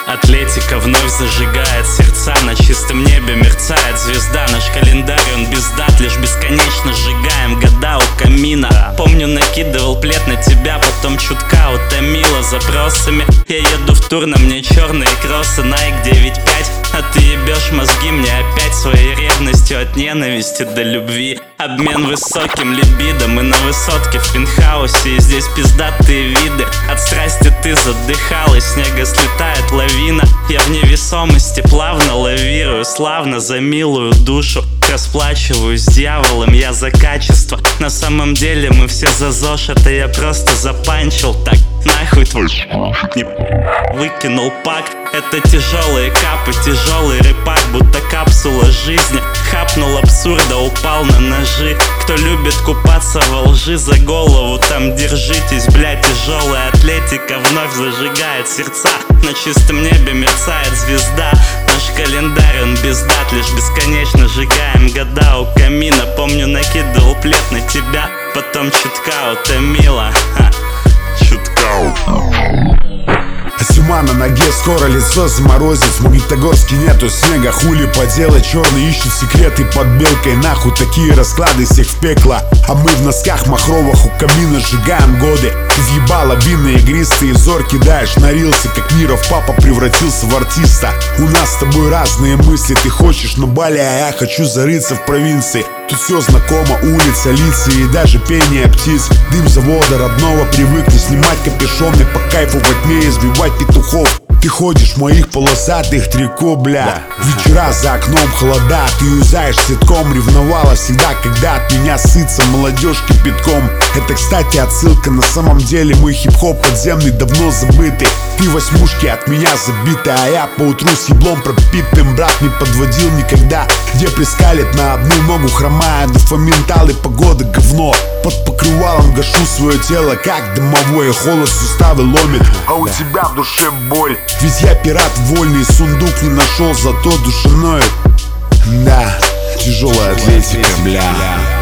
Атлетика вновь зажигает сердца, на чистом небе мерцает звезда. Наш календарь, он без дат, лишь бесконечно сжигаем года у камина. Помню, накидывал плед на тебя, потом чутка утомила запросами. Я еду в тур, на мне черные кроссы, Nike 9.5, а ты ебешь мозги мне опять своей ревностью от ненависти до любви. Обмен высоким либидо, мы на высотке в пентхаусе, и здесь пиздатые виды. От страсти ты задыхалась, снега слетает лавина. Я в невесомости плавно лавирую, славно за милую душу. Расплачиваюсь с дьяволом, я за качество. На самом деле мы все за ЗОЖ, это я просто запанчил. Так нахуй твой выкинул пак. Это тяжелые капы, тяжелый рэпак, будто капсула жизни. Хапнул абсурда, упал на ножи. Кто любит купаться во лжи, за голову там держитесь, блядь. Тяжелая атлетика вновь зажигает сердца, на чистом небе мерцает звезда. Наш календарь, он без дат, лишь бесконечно сжигаем года у камина. Помню, накидывал плед на тебя, потом чутка утомила. Зима на ноге, скоро лицо заморозит. В Магнитогорске нету снега, хули поделать. Черный ищет секреты под белкой, нахуй такие расклады всех в пекло. А мы в носках махровых у камина сжигаем годы. Ты въебала винные игристые, взор кидаешь на рилсы, как Миров папа превратился в артиста. У нас с тобой разные мысли, ты хочешь на Бали, а я хочу зарыться в провинции. Тут все знакомо, улица, лица и даже пение птиц. Дым завода родного, привыкли снимать капюшоны, по кайфу во тьме избивать петухов. Ты ходишь в моих полосатых трико, бля. Вечера за окном холода, ты юзаешь ситком. Ревновала всегда, когда от меня сытся молодежь кипятком. Это, кстати, отсылка, на самом деле мой хип-хоп подземный давно забытый. Ты восьмушки от меня забиты, а я поутру с еблом пропитым. Брат не подводил никогда, где прискалит на одну ногу хромая. Дофамин, тал и погода говно. Под покрывалом гашу свое тело, как домовое. Холод суставы ломит, а у тебя в душе боль. Ведь я пират вольный, сундук не нашел, зато душа ноет. Да, тяжелая атлетика, бля.